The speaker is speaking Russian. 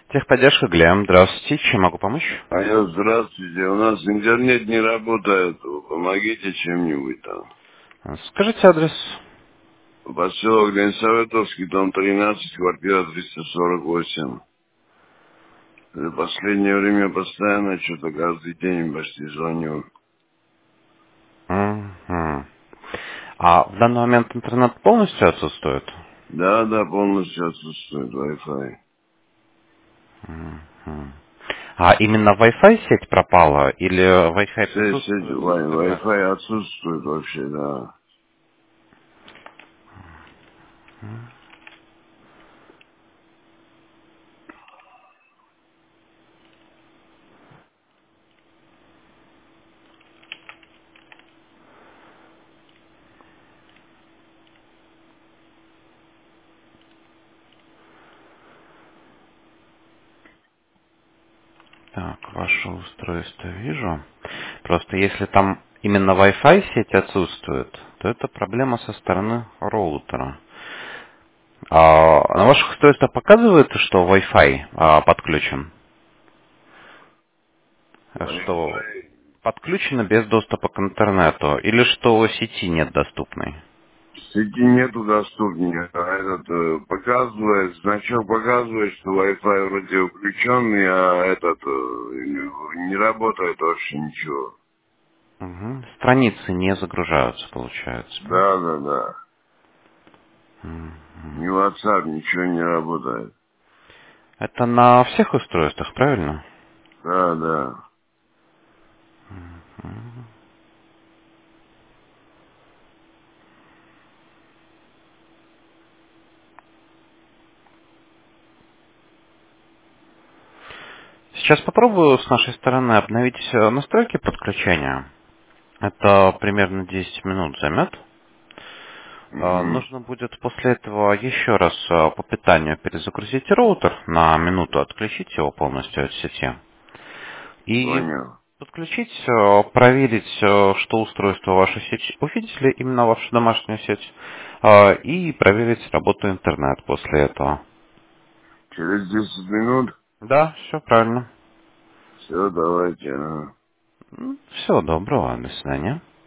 Техподдержка Глем. Здравствуйте. Чем могу помочь? Алло, здравствуйте. У нас интернет не работает. Помогите чем-нибудь там. Скажите адрес. Поселок Ленсоветовский, дом 13, квартира 348. За последнее время постоянно что-то каждый день почти звоню. Мгм. А в данный момент интернет полностью отсутствует? Да, да, полностью отсутствует Wi-Fi. Мгм. А именно Wi-Fi сеть пропала или Wi-Fi Сеть присутствует, но интернет? Wi-Fi отсутствует вообще, да. Так, ваше устройство вижу. Просто если там именно Wi-Fi сеть отсутствует, то это проблема со стороны роутера. На ваших устройствах показывает, что Wi-Fi подключен? Что Wi-Fi. подключено без доступа к интернету? Или что сети нет доступной? Сети нету доступнее. А этот показывает, значок показывает, что Wi-Fi вроде включенный, а этот не работает вообще ничего. Мгм. Страницы не загружаются, получается. Да, да, да. Мгм. Ни WhatsApp, ничего не работает. Это на всех устройствах, правильно? Да, да. Сейчас попробую с нашей стороны обновить настройки подключения. Это примерно 10 минут займет. Угу. Нужно будет после этого еще раз по питанию перезагрузить роутер на минуту, отключить его полностью от сети. И Понял. подключить, проверить, что устройство вашей сети увидели, именно вашу домашнюю сеть, и проверить работу интернет после этого. Через 10 минут? Да, все правильно. Все, давайте. Ага. Всего доброго, до свидания.